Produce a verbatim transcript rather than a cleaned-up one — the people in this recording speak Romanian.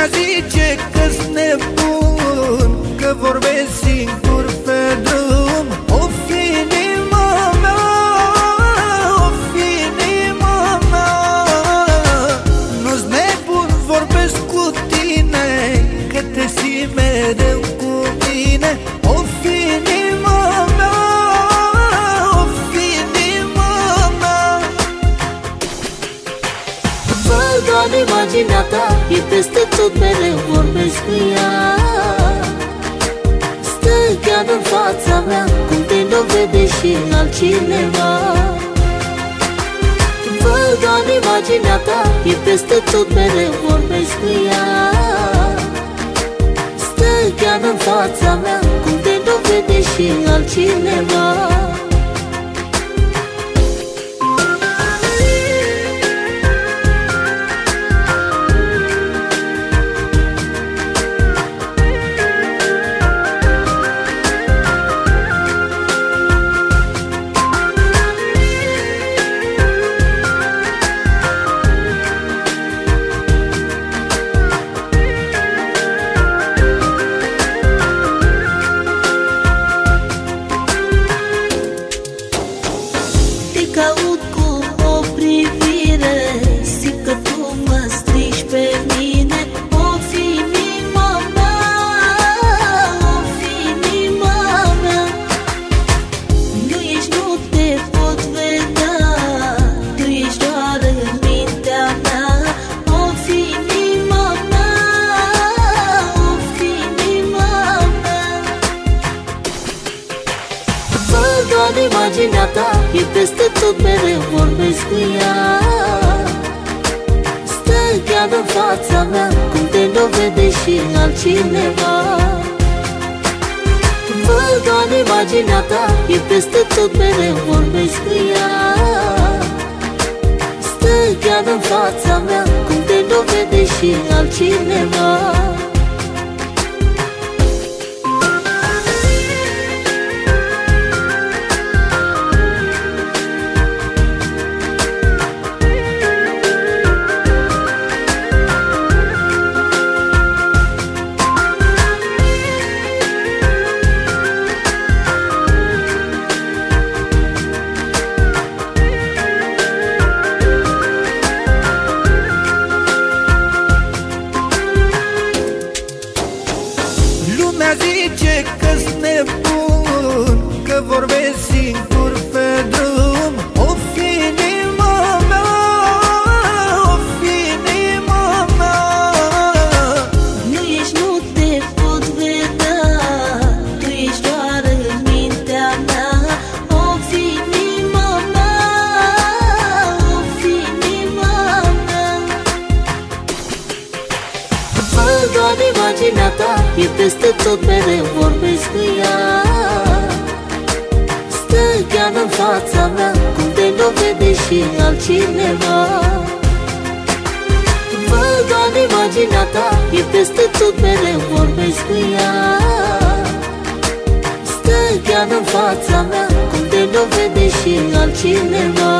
Lumea zice că-s nebun, că vorbesc singur pe drum. O fi inima mea, o fi inima mea. Nu-s nebun, vorbesc cu tine, că te simt mereu cu mine. O fi inima mea, o fi inima mea. Văd doar imaginea ta, e peste tot, mereu vorbesc cu ea. Stă chiar în fața mea, cum te nu vede și altcineva. Văd doar imaginea ta, e peste tot, mereu vorbesc cu ea. Stă chiar în fața mea, cum te nu vede și altcineva. Caut cu o privire, simt că tu mă strici pe mine. O fi inima mea, o fi inima mea. Nu ești, nu te pot vedea, tu ești doar în mintea mea. O fi inima mea, o fi inima mea. Văd doar imaginea ta, e peste tot, mereu vorbesc cu ea. Stă chiar în fața mea, cum te nu vede și altcineva. Văd doar imaginea ta, e peste tot, mereu vorbesc cu ea. Stă chiar în fața mea, cum te nu vede și altcineva. Lumea zice că-s nebun, că vorbesc singur pe drum. O fi inima mea, o fi inima mea. Nu ești, nu te pot vedea, tu ești doar în mintea mea. O fi inima mea, o fi inima mea. Văd doar imaginea ta, e peste tot, mereu vorbesc cu ea. Stă chiar în fața mea, cum te nu vede și altcineva. Văd doar imaginea ta, e peste tot, mereu vorbesc cu ea. Stă chiar în fața mea, cum te nu vede și altcineva.